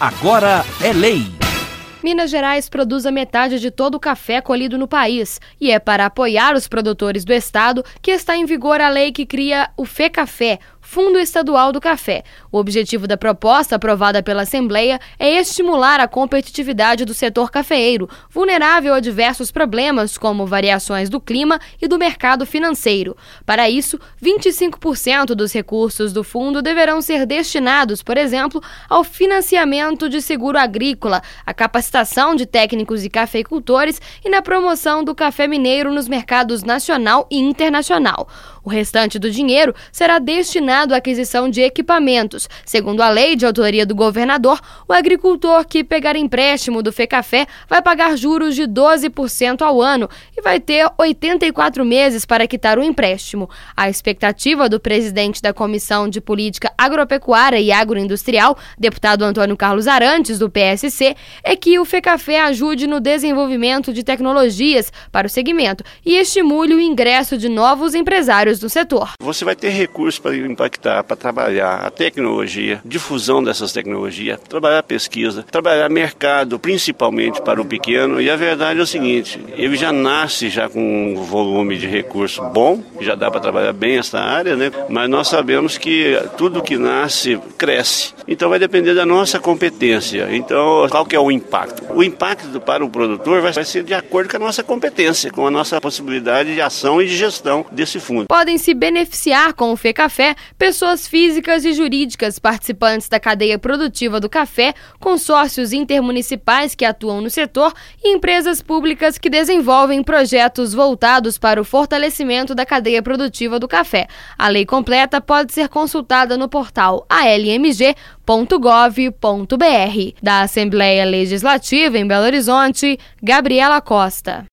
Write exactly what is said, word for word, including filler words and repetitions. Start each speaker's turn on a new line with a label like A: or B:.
A: Agora é lei.
B: Minas Gerais produz a metade de todo o café colhido no país e é para apoiar os produtores do estado que está em vigor a lei que cria o FECafé, Fundo Estadual do Café. O objetivo da proposta, aprovada pela Assembleia, é estimular a competitividade do setor cafeeiro, vulnerável a diversos problemas como variações do clima e do mercado financeiro. Para isso, vinte e cinco por cento dos recursos do fundo deverão ser destinados, por exemplo, ao financiamento de seguro agrícola, à capacitação de técnicos e cafeicultores e na promoção do café mineiro nos mercados nacional e internacional. O restante do dinheiro será destinado à aquisição de equipamentos. Segundo a lei de autoria do governador, o agricultor que pegar empréstimo do FECafé vai pagar juros de doze por cento ao ano e vai ter oitenta e quatro meses para quitar o empréstimo. A expectativa do presidente da Comissão de Política Agropecuária e Agroindustrial, deputado Antônio Carlos Arantes, do P S C, é que o FECafé ajude no desenvolvimento de tecnologias para o segmento e estimule o ingresso de novos empresários do setor.
C: Você vai ter recursos para impactar, para trabalhar a tecnologia, difusão dessas tecnologias, trabalhar a pesquisa, trabalhar mercado, principalmente para o pequeno. E a verdade é o seguinte, ele já nasce já com um volume de recurso bom, já dá para trabalhar bem essa área, né? Mas nós sabemos que tudo que nasce cresce. Então vai depender da nossa competência. Então, qual que é o impacto? O impacto para o produtor vai ser de acordo com a nossa competência, com a nossa possibilidade de ação e de gestão desse fundo.
B: Podem se beneficiar com o FECafé pessoas físicas e jurídicas participantes da cadeia produtiva do café, consórcios intermunicipais que atuam no setor e empresas públicas que desenvolvem projetos voltados para o fortalecimento da cadeia produtiva do café. A lei completa pode ser consultada no portal a l m g ponto gov ponto b r. Da Assembleia Legislativa em Belo Horizonte, Gabriela Costa.